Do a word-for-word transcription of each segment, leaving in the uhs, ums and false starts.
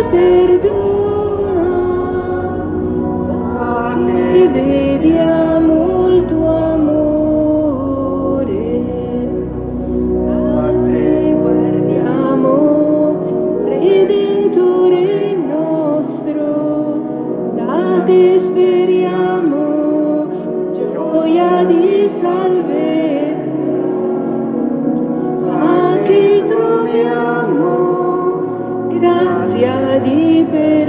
perdona, fa che vediamo il tuo amore, a te guardiamo, Redentore nostro, da te speriamo gioia di salvezza, fa che troviamo grazia di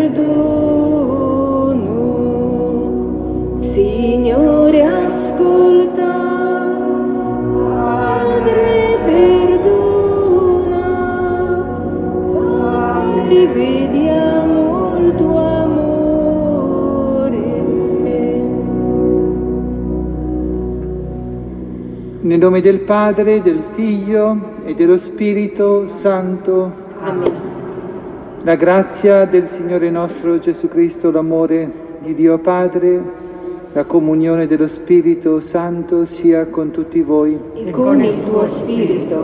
perdono. Signore, ascolta, Padre, perdona, fa che vediamo il tuo amore. Nel nome del Padre, del Figlio e dello Spirito Santo. Amen. La grazia del Signore nostro Gesù Cristo, l'amore di Dio Padre, la comunione dello Spirito Santo sia con tutti voi. E con il tuo spirito.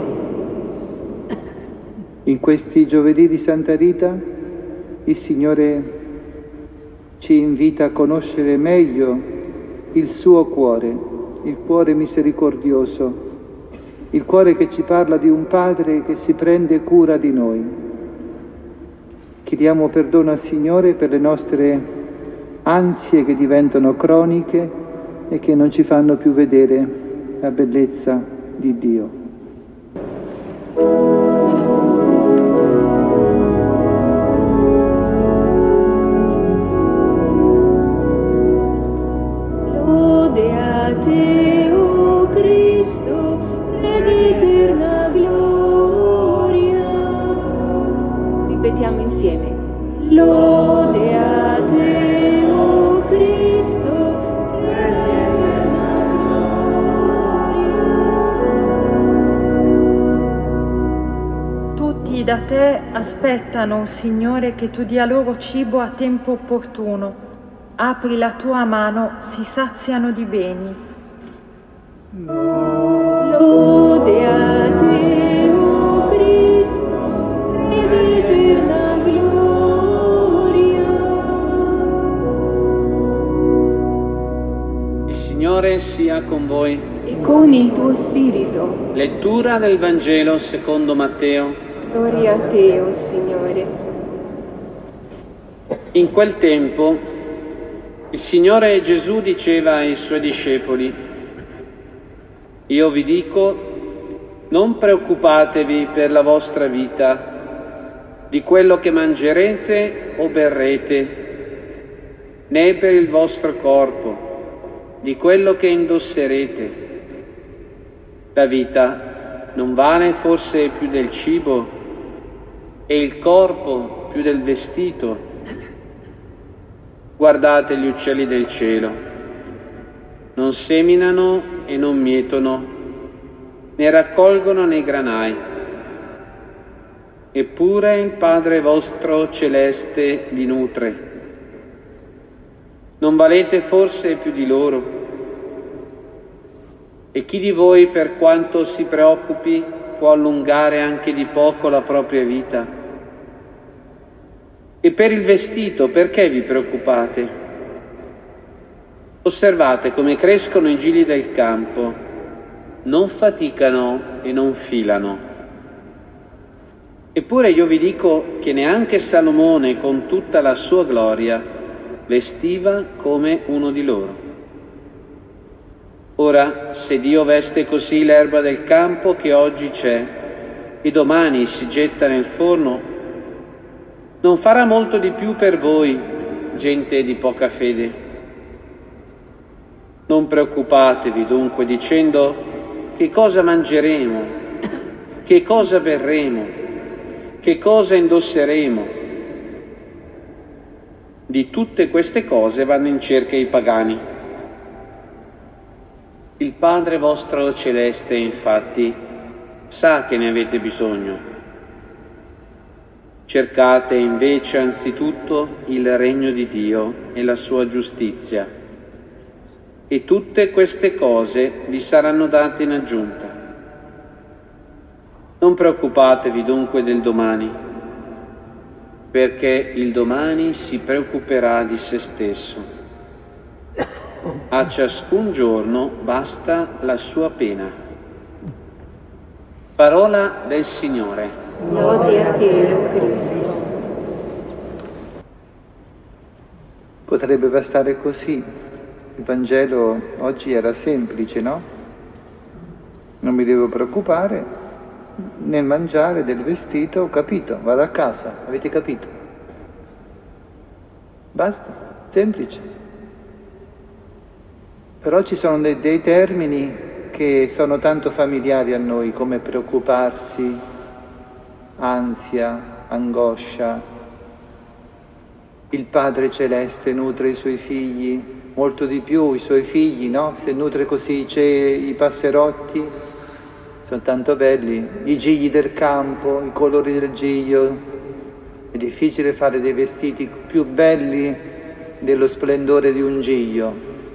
In questi giovedì di Santa Rita, il Signore ci invita a conoscere meglio il suo cuore, il cuore misericordioso, il cuore che ci parla di un Padre che si prende cura di noi. Chiediamo perdono al Signore per le nostre ansie che diventano croniche e che non ci fanno più vedere la bellezza di Dio. Lode a te, o Cristo, Re di eterna gloria. Ripetiamo insieme. Lode a te, o Cristo, Re di eterna gloria. Tutti da te aspettano, Signore, che tu dia loro cibo a tempo opportuno. Apri la tua mano, si saziano di beni. Lode a te, o Cristo, Re di eterna gloria. Il Signore sia con voi. E con il tuo spirito. Lettura del Vangelo secondo Matteo. Gloria a te, o Signore. In quel tempo il Signore Gesù diceva ai Suoi discepoli: Io vi dico, non preoccupatevi per la vostra vita, di quello che mangerete o berrete, né per il vostro corpo, di quello che indosserete. La vita non vale forse più del cibo e il corpo più del vestito? Guardate gli uccelli del cielo, non seminano e non mietono, né raccolgono nei granai. Eppure il Padre vostro celeste vi nutre. Non valete forse più di loro? E chi di voi, per quanto si preoccupi, può allungare anche di poco la propria vita? E per il vestito, perché vi preoccupate? Osservate come crescono i gigli del campo, non faticano e non filano. Eppure io vi dico che neanche Salomone, con tutta la sua gloria, vestiva come uno di loro. Ora, se Dio veste così l'erba del campo che oggi c'è e domani si getta nel forno, non farà molto di più per voi, gente di poca fede. Non preoccupatevi dunque dicendo: che cosa mangeremo, che cosa berremo, che cosa indosseremo. Di tutte queste cose vanno in cerca i pagani. Il Padre vostro celeste, infatti, sa che ne avete bisogno. Cercate invece anzitutto il regno di Dio e la sua giustizia, e tutte queste cose vi saranno date in aggiunta. Non preoccupatevi dunque del domani, perché il domani si preoccuperà di se stesso. A ciascun giorno basta la sua pena. Parola del Signore. Lode a te, o Cristo. Potrebbe bastare così. Il Vangelo oggi era semplice, no? Non mi devo preoccupare. Nel mangiare del vestito, ho capito, vado a casa, avete capito? Basta, semplice. Però ci sono dei, dei termini che sono tanto familiari a noi, come preoccuparsi, ansia, angoscia. Il Padre Celeste nutre i suoi figli, molto di più i suoi figli, no? Se nutre così c'è i passerotti, sono tanto belli, i gigli del campo, i colori del giglio. È difficile fare dei vestiti più belli dello splendore di un giglio.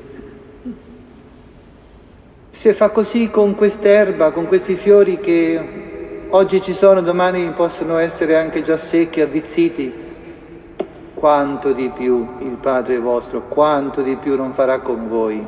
Se fa così con quest'erba, con questi fiori che oggi ci sono, domani possono essere anche già secchi, avvizziti, quanto di più il Padre vostro, quanto di più non farà con voi.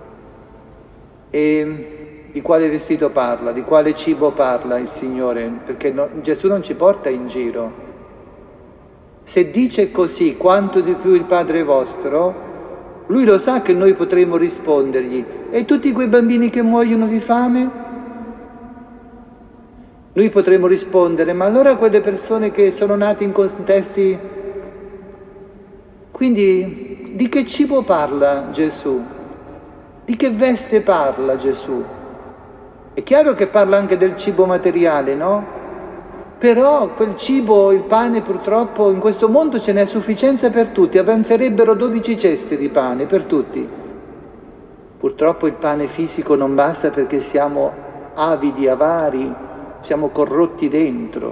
E di quale vestito parla, di quale cibo parla il Signore? Perché no, Gesù non ci porta in giro. Se dice così, quanto di più il Padre vostro, Lui lo sa che noi potremo rispondergli. E tutti quei bambini che muoiono di fame? Noi potremo rispondere, ma allora quelle persone che sono nate in contesti... Quindi di che cibo parla Gesù? Di che veste parla Gesù? È chiaro che parla anche del cibo materiale, no? Però quel cibo, il pane, purtroppo in questo mondo ce n'è sufficienza per tutti, avanzerebbero dodici ceste di pane per tutti. Purtroppo il pane fisico non basta perché siamo avidi, avari, siamo corrotti dentro.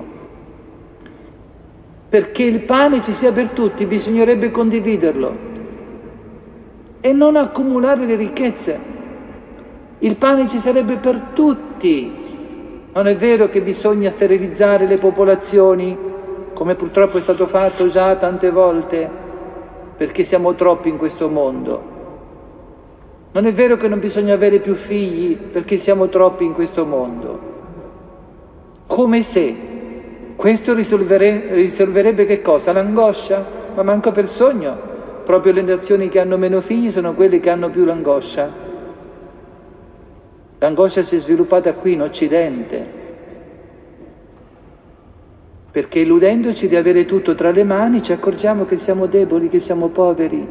Perché il pane ci sia per tutti bisognerebbe condividerlo e non accumulare le ricchezze. Il pane ci sarebbe per tutti. Non è vero che bisogna sterilizzare le popolazioni, come purtroppo è stato fatto già tante volte, perché siamo troppi in questo mondo. Non è vero che non bisogna avere più figli, perché siamo troppi in questo mondo. Come se questo risolvere, risolverebbe che cosa? L'angoscia? Ma manco per sogno. Proprio le nazioni che hanno meno figli sono quelle che hanno più l'angoscia. L'angoscia si è sviluppata qui in Occidente, perché illudendoci di avere tutto tra le mani ci accorgiamo che siamo deboli, che siamo poveri.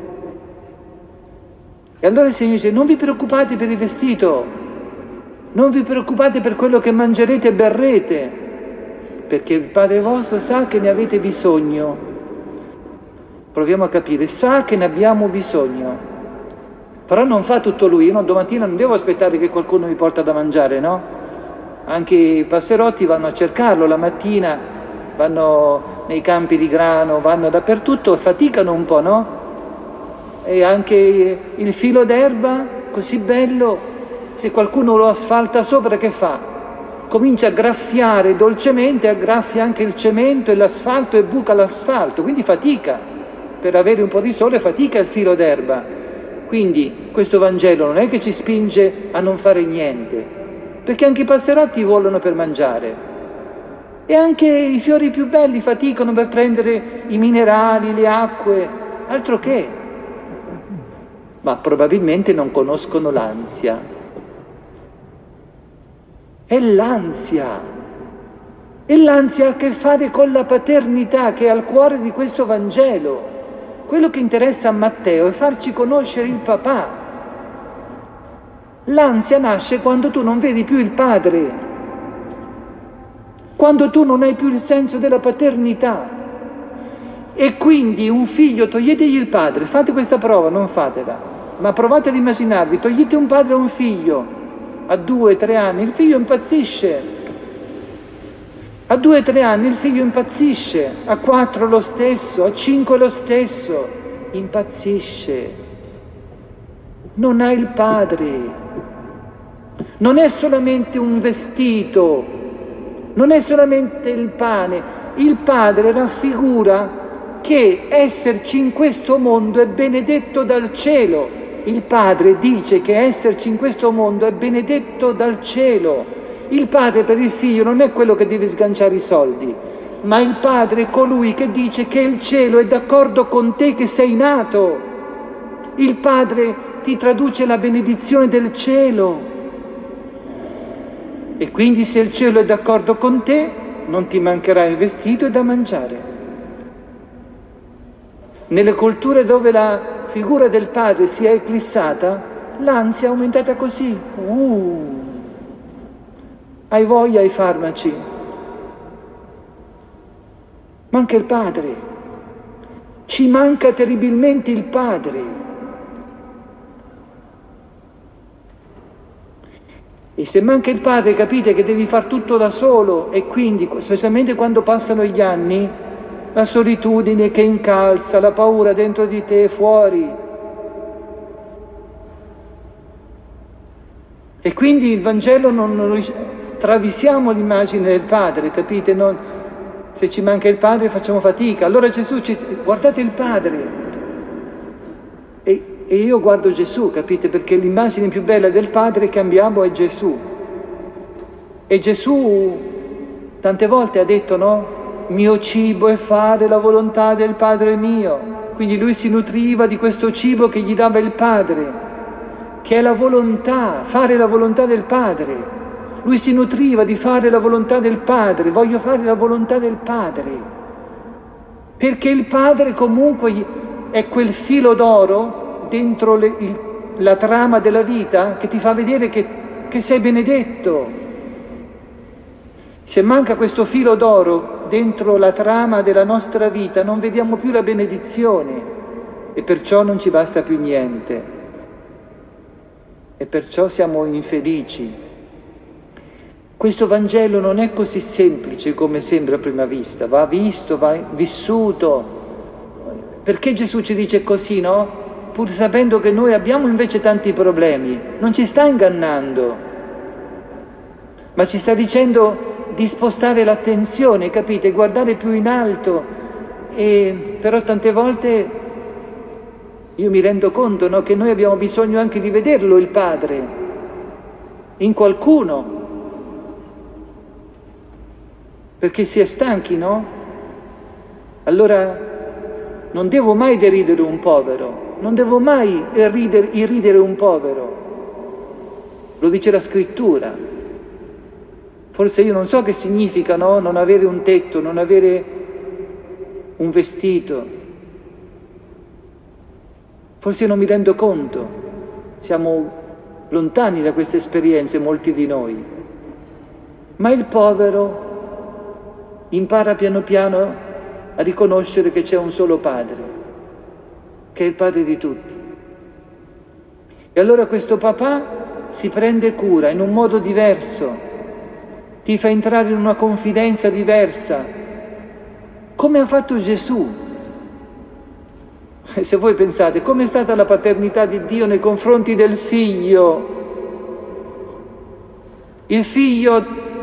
E allora il Signore dice: non vi preoccupate per il vestito, non vi preoccupate per quello che mangerete e berrete, perché il Padre vostro sa che ne avete bisogno. Proviamo a capire, sa che ne abbiamo bisogno. Però non fa tutto lui, io no, domattina non devo aspettare che qualcuno mi porta da mangiare, no? Anche i passerotti vanno a cercarlo la mattina, vanno nei campi di grano, vanno dappertutto e faticano un po', no? E anche il filo d'erba, così bello, se qualcuno lo asfalta sopra, che fa? Comincia a graffiare dolcemente, aggraffia anche il cemento e l'asfalto e buca l'asfalto, quindi fatica. Per avere un po' di sole fatica il filo d'erba. Quindi questo Vangelo non è che ci spinge a non fare niente, perché anche i passerotti volano per mangiare e anche i fiori più belli faticano per prendere i minerali, le acque, altro che. Ma probabilmente non conoscono l'ansia. È l'ansia. E l'ansia ha a che fare con la paternità che è al cuore di questo Vangelo. Quello che interessa a Matteo è farci conoscere il papà. L'ansia nasce quando tu non vedi più il padre, quando tu non hai più il senso della paternità. E quindi un figlio, toglietegli il padre, fate questa prova, non fatela, ma provate ad immaginarvi, togliete un padre a un figlio a due, tre anni, il figlio impazzisce. A due o tre anni il figlio impazzisce, a quattro lo stesso, a cinque lo stesso, impazzisce. Non ha il padre. Non è solamente un vestito, non è solamente il pane. Il padre raffigura che esserci in questo mondo è benedetto dal cielo. Il Padre dice che esserci in questo mondo è benedetto dal cielo. Il Padre per il Figlio non è quello che deve sganciare i soldi, ma il Padre è colui che dice che il cielo è d'accordo con te che sei nato. Il Padre ti traduce la benedizione del cielo. E quindi se il cielo è d'accordo con te, non ti mancherà il vestito e da mangiare. Nelle culture dove la figura del Padre si è eclissata, l'ansia è aumentata così. Uh, hai voglia ai farmaci. Manca il Padre. Ci manca terribilmente il Padre. E se manca il Padre, capite che devi far tutto da solo, e quindi, specialmente quando passano gli anni, la solitudine che incalza, la paura dentro di te e fuori. E quindi il Vangelo non, non travisiamo l'immagine del Padre, capite? Non, se ci manca il Padre facciamo fatica. Allora Gesù ci guardate il Padre. E, e io guardo Gesù, capite? Perché l'immagine più bella del Padre che abbiamo è Gesù. E Gesù tante volte ha detto, no? Mio cibo è fare la volontà del Padre mio. Quindi lui si nutriva di questo cibo che gli dava il Padre, che è la volontà, fare la volontà del Padre. Lui si nutriva di fare la volontà del Padre. Voglio fare la volontà del Padre. Perché il Padre comunque è quel filo d'oro dentro le, il, la trama della vita che ti fa vedere che, che sei benedetto. Se manca questo filo d'oro dentro la trama della nostra vita, non vediamo più la benedizione e perciò non ci basta più niente. E perciò siamo infelici. Questo Vangelo non è così semplice come sembra a prima vista, va visto, va vissuto. Perché Gesù ci dice così, no? Pur sapendo che noi abbiamo invece tanti problemi, non ci sta ingannando, ma ci sta dicendo di spostare l'attenzione, capite? Guardare più in alto. E però tante volte io mi rendo conto, no, che noi abbiamo bisogno anche di vederlo il Padre, in qualcuno, perché si è stanchi, no? Allora non devo mai deridere un povero. Non devo mai irridere, irridere un povero, lo dice la Scrittura. Forse io non so che significa, no? Non avere un tetto, non avere un vestito. Forse non mi rendo conto, siamo lontani da queste esperienze molti di noi. Ma il povero impara piano piano a riconoscere che c'è un solo Padre, che è il Padre di tutti. E allora questo papà si prende cura in un modo diverso, ti fa entrare in una confidenza diversa, come ha fatto Gesù. E se voi pensate, come è stata la paternità di Dio nei confronti del Figlio? Il Figlio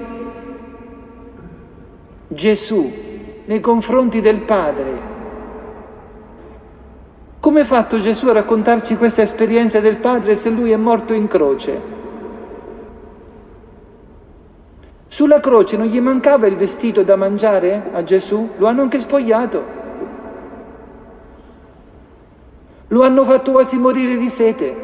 Gesù nei confronti del Padre. Come ha fatto Gesù a raccontarci questa esperienza del Padre se Lui è morto in croce? Sulla croce non gli mancava il vestito da mangiare a Gesù? Lo hanno anche spogliato. Lo hanno fatto quasi morire di sete.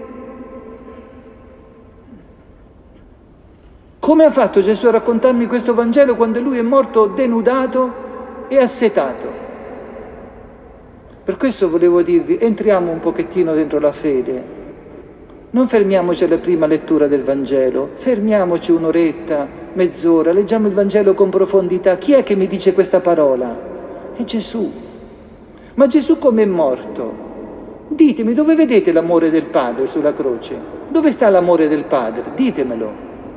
Come ha fatto Gesù a raccontarmi questo Vangelo quando Lui è morto denudato e assetato? Per questo volevo dirvi, entriamo un pochettino dentro la fede. Non fermiamoci alla prima lettura del Vangelo, fermiamoci un'oretta, mezz'ora, leggiamo il Vangelo con profondità. Chi è che mi dice questa parola? È Gesù. Ma Gesù come è morto? Ditemi, dove vedete l'amore del Padre sulla croce? Dove sta l'amore del Padre? Ditemelo.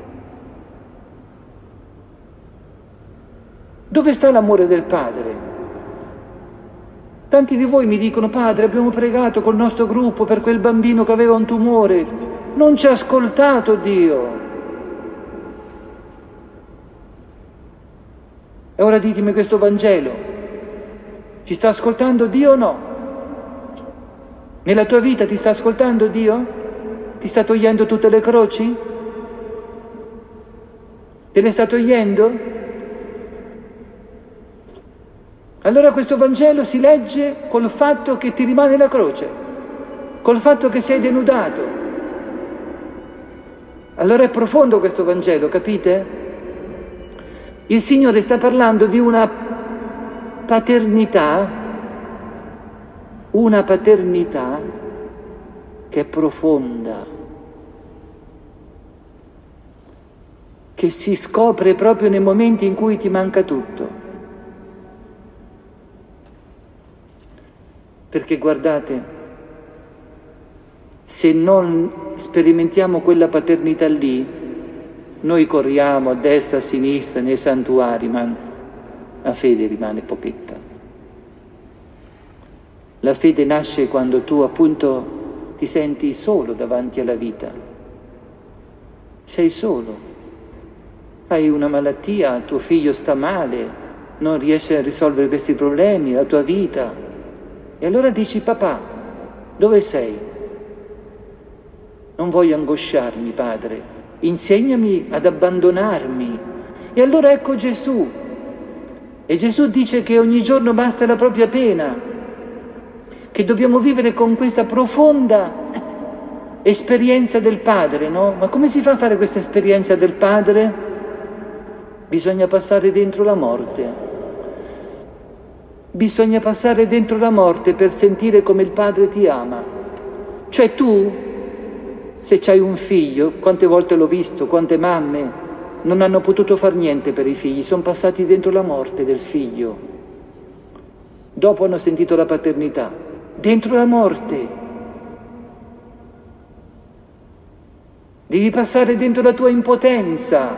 Dove sta l'amore del Padre? Tanti di voi mi dicono, Padre, abbiamo pregato col nostro gruppo per quel bambino che aveva un tumore. Non ci ha ascoltato Dio. E ora ditemi questo Vangelo. Ci sta ascoltando Dio o no? Nella tua vita ti sta ascoltando Dio? Ti sta togliendo tutte le croci? Te le sta togliendo? Allora questo Vangelo si legge col fatto che ti rimane la croce, col fatto che sei denudato. Allora è profondo questo Vangelo, capite? Il Signore sta parlando di una paternità, una paternità che è profonda, che si scopre proprio nei momenti in cui ti manca tutto. Perché guardate, se non sperimentiamo quella paternità lì, noi corriamo a destra, a sinistra, nei santuari, ma la fede rimane pochetta. La fede nasce quando tu appunto ti senti solo davanti alla vita. Sei solo. Hai una malattia, tuo figlio sta male, non riesce a risolvere questi problemi, la tua vita. E allora dici: papà, dove sei? Non voglio angosciarmi, padre, insegnami ad abbandonarmi. E allora ecco Gesù. E Gesù dice che ogni giorno basta la propria pena, che dobbiamo vivere con questa profonda esperienza del Padre, no? Ma come si fa a fare questa esperienza del Padre? Bisogna passare dentro la morte. Bisogna passare dentro la morte per sentire come il Padre ti ama. Cioè tu, se c'hai un figlio, quante volte l'ho visto, quante mamme non hanno potuto far niente per i figli, sono passati dentro la morte del figlio. Dopo hanno sentito la paternità. Dentro la morte. Devi passare dentro la tua impotenza.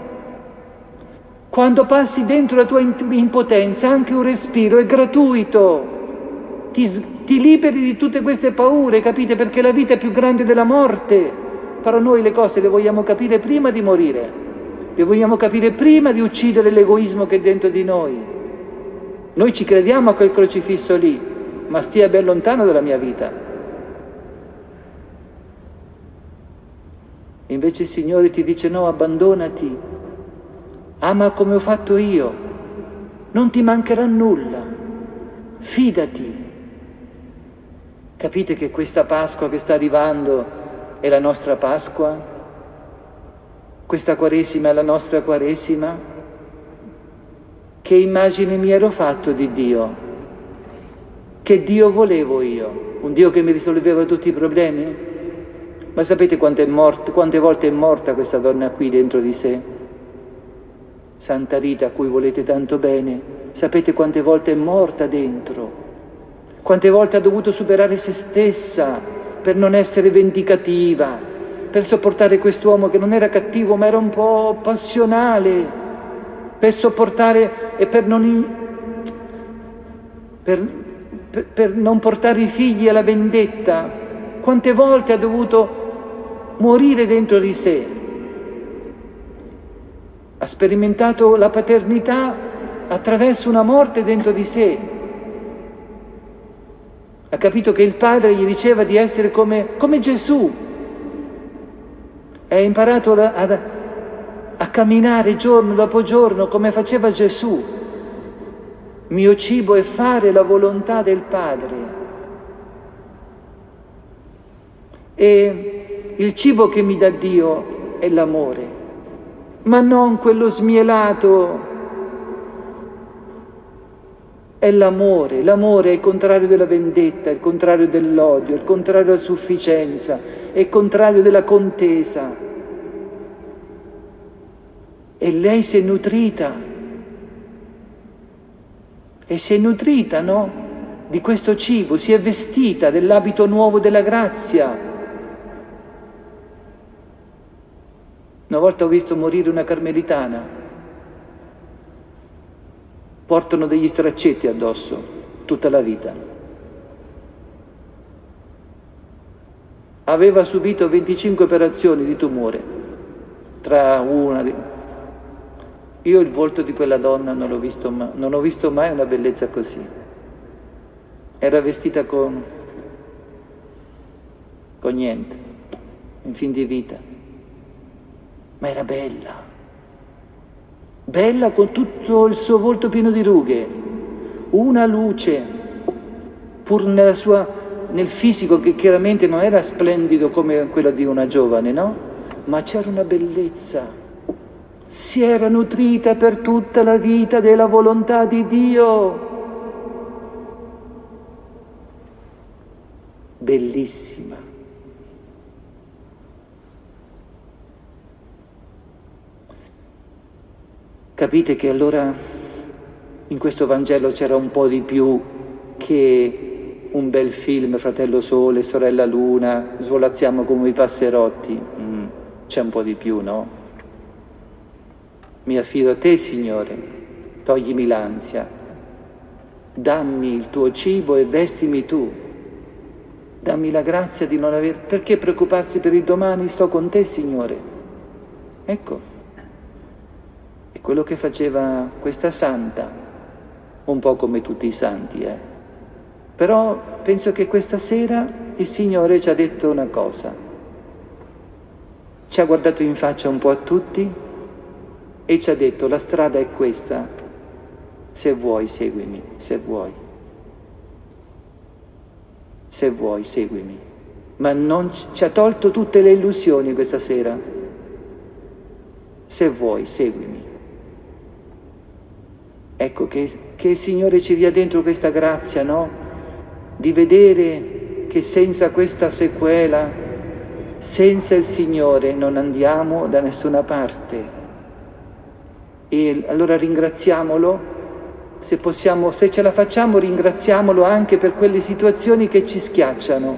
Quando passi dentro la tua impotenza, anche un respiro è gratuito. Ti, ti liberi di tutte queste paure, capite? Perché la vita è più grande della morte. Però noi le cose le vogliamo capire prima di morire. Le vogliamo capire prima di uccidere l'egoismo che è dentro di noi. Noi ci crediamo a quel crocifisso lì, ma stia ben lontano dalla mia vita. E invece il Signore ti dice: no, abbandonati, ama come ho fatto io, non ti mancherà nulla, fidati. Capite che questa Pasqua che sta arrivando è la nostra Pasqua? Questa Quaresima è la nostra Quaresima? Che immagine mi ero fatto di Dio? Che Dio volevo io? Un Dio che mi risolveva tutti i problemi? Ma sapete quante, è morta, quante volte è morta questa donna qui dentro di sé? Santa Rita, a cui volete tanto bene, sapete quante volte è morta dentro? Quante volte ha dovuto superare se stessa per non essere vendicativa, per sopportare quest'uomo che non era cattivo ma era un po' passionale, per sopportare e per non, per, per, per non portare i figli alla vendetta. Quante volte ha dovuto morire dentro di sé. Ha sperimentato la paternità attraverso una morte dentro di sé. Ha capito che il Padre gli diceva di essere come, come Gesù. Ha imparato a, a, a camminare giorno dopo giorno come faceva Gesù. Mio cibo è fare la volontà del Padre. E il cibo che mi dà Dio è l'amore, ma non quello smielato. È l'amore. L'amore è il contrario della vendetta, è il contrario dell'odio, è il contrario della sufficienza, è il contrario della contesa. E lei si è nutrita. E si è nutrita, no? Di questo cibo, si è vestita dell'abito nuovo della grazia. Una volta ho visto morire una carmelitana. Portano degli straccetti addosso tutta la vita. Aveva subito venticinque operazioni di tumore, tra una... Io il volto di quella donna non l'ho visto mai, non ho visto mai una bellezza così. era vestita con, con niente, in fin di vita, ma era bella, bella con tutto il suo volto pieno di rughe, una luce, pur nella sua, nel fisico che chiaramente non era splendido come quello di una giovane, no? Ma c'era una bellezza, si era nutrita per tutta la vita della volontà di Dio. Bellissima. Capite che allora in questo Vangelo c'era un po' di più che un bel film, Fratello Sole, Sorella Luna, svolazziamo come i passerotti. Mm, c'è un po' di più, no? Mi affido a te, Signore, toglimi l'ansia, dammi il tuo cibo e vestimi tu. Dammi la grazia di non aver... Perché preoccuparsi per il domani? Sto con te, Signore. Ecco, è quello che faceva questa santa, un po' come tutti i santi, eh. Però penso che questa sera il Signore ci ha detto una cosa. Ci ha guardato in faccia un po' a tutti e ci ha detto: la strada è questa, se vuoi seguimi, se vuoi. Se vuoi, seguimi. Ma non ci ha tolto tutte le illusioni questa sera. Se vuoi, seguimi. Ecco, che, che il Signore ci dia dentro questa grazia, no? Di vedere che senza questa sequela, senza il Signore, non andiamo da nessuna parte. E allora ringraziamolo. Se possiamo, se ce la facciamo, ringraziamolo anche per quelle situazioni che ci schiacciano.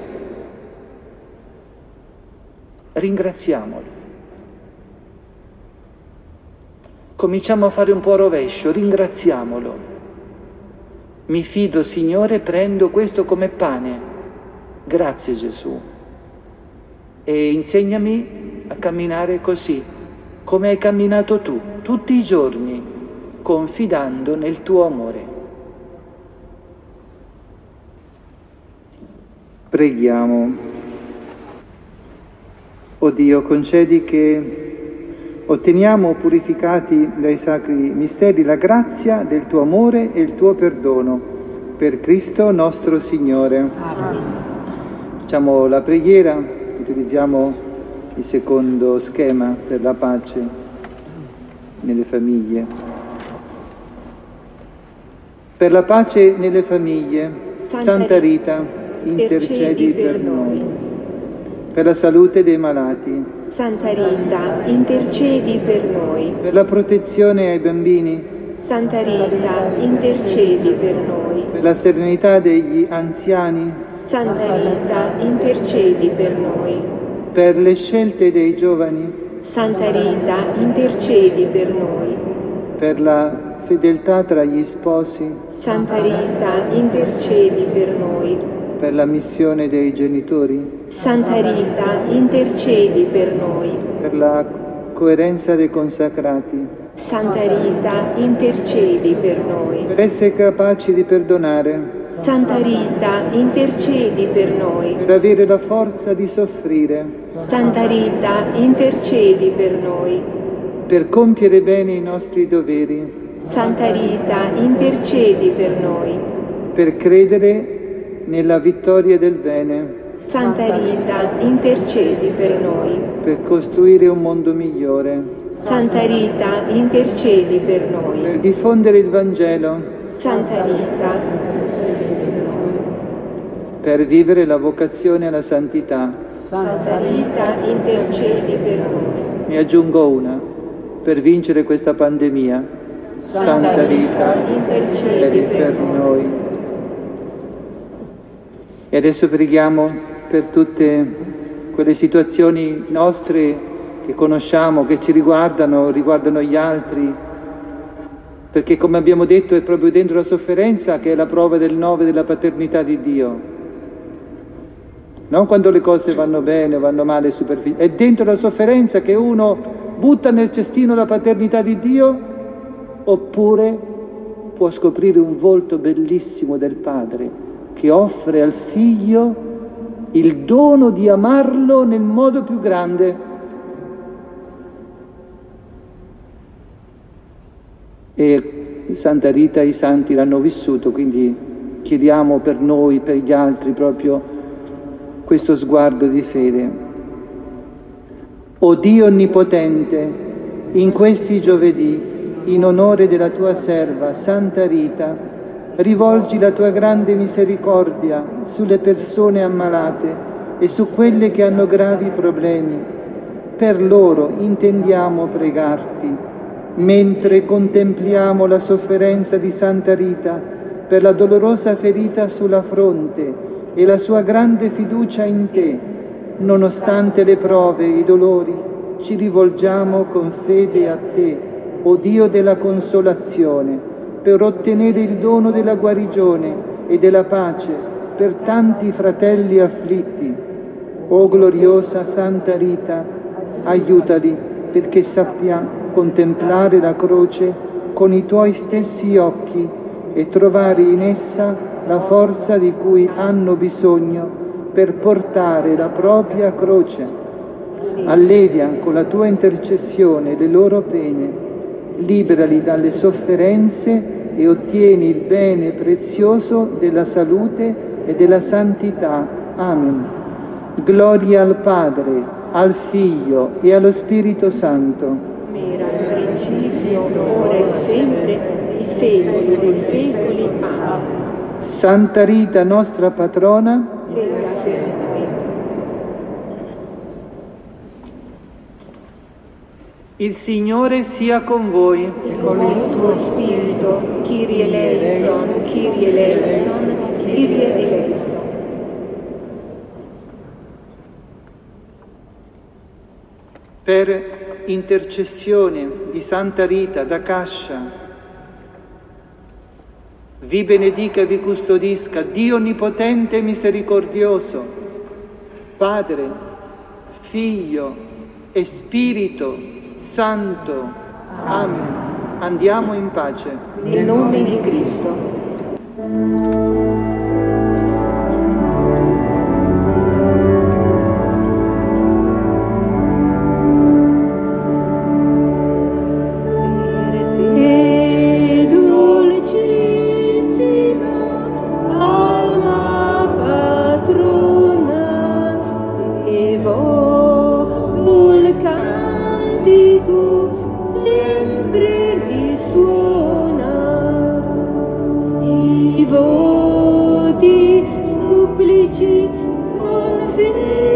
Ringraziamolo. Cominciamo a fare un po' a rovescio, ringraziamolo. Mi fido, Signore, prendo questo come pane. Grazie, Gesù. E insegnami a camminare così, come hai camminato tu, tutti i giorni, confidando nel tuo amore. Preghiamo. O Dio, concedi che otteniamo purificati dai sacri misteri la grazia del tuo amore e il tuo perdono. Per Cristo nostro Signore. Amen. Facciamo la preghiera, utilizziamo il secondo schema per la pace nelle famiglie. Per la pace nelle famiglie, Santa, Santa Rita, intercedi per noi. Per la salute dei malati, Santa Rita, intercedi per noi. per la protezione ai bambini, Santa Rita, intercedi per noi. per la serenità degli anziani, Santa Rita, intercedi per noi. per le scelte dei giovani, Santa Rita, intercedi per noi. per la fedeltà tra gli sposi, Santa Rita, intercedi per noi. per la missione dei genitori, Santa Rita, intercedi per noi. per la coerenza dei consacrati, Santa Rita, intercedi per noi. per essere capaci di perdonare, Santa Rita, intercedi per noi. per avere la forza di soffrire, Santa Rita, intercedi per noi. per compiere bene i nostri doveri, Santa Rita, intercedi per noi. per credere nella vittoria del bene, Santa Rita, intercedi per noi. per costruire un mondo migliore, Santa Rita, intercedi per per noi. diffondere il Vangelo, Santa Rita, per vivere la vocazione alla santità. Santa Rita, intercedi per noi. Ne aggiungo una, per vincere questa pandemia. Santa Rita, intercedi per noi. E adesso preghiamo per tutte quelle situazioni nostre che conosciamo, che ci riguardano, riguardano gli altri, perché come abbiamo detto è proprio dentro la sofferenza che è la prova del nove della paternità di Dio. Non quando le cose vanno bene, vanno male, superficie. È dentro la sofferenza che uno butta nel cestino la paternità di Dio, oppure può scoprire un volto bellissimo del Padre che offre al Figlio il dono di amarlo nel modo più grande. E Santa Rita e i santi l'hanno vissuto, quindi chiediamo per noi, per gli altri, proprio questo sguardo di fede. O Dio Onnipotente, in questi giovedì, in onore della tua serva Santa Rita, rivolgi la tua grande misericordia sulle persone ammalate e su quelle che hanno gravi problemi. Per loro intendiamo pregarti, mentre contempliamo la sofferenza di Santa Rita per la dolorosa ferita sulla fronte e la sua grande fiducia in te. Nonostante le prove e i dolori, ci rivolgiamo con fede a te, o Dio della consolazione, per ottenere il dono della guarigione e della pace per tanti fratelli afflitti. O gloriosa Santa Rita, aiutali perché sappia contemplare la croce con i tuoi stessi occhi e trovare in essa la forza di cui hanno bisogno per portare la propria croce. Allevia con la tua intercessione le loro pene, liberali dalle sofferenze e ottieni il bene prezioso della salute e della santità. Amen. Gloria al Padre, al Figlio e allo Spirito Santo. Era al principio, ora e sempre, i secoli dei secoli. Amen. Santa Rita, nostra patrona, Prega per noi. il Signore sia con voi. E con il tuo spirito, Kyrie eleison, Kyrie eleison, Kyrie eleison. Per intercessione di Santa Rita da Cascia, vi benedica e vi custodisca Dio Onnipotente e Misericordioso, Padre, Figlio e Spirito Santo. Amen. Andiamo in pace. Nel nome di Cristo. Supplici con fede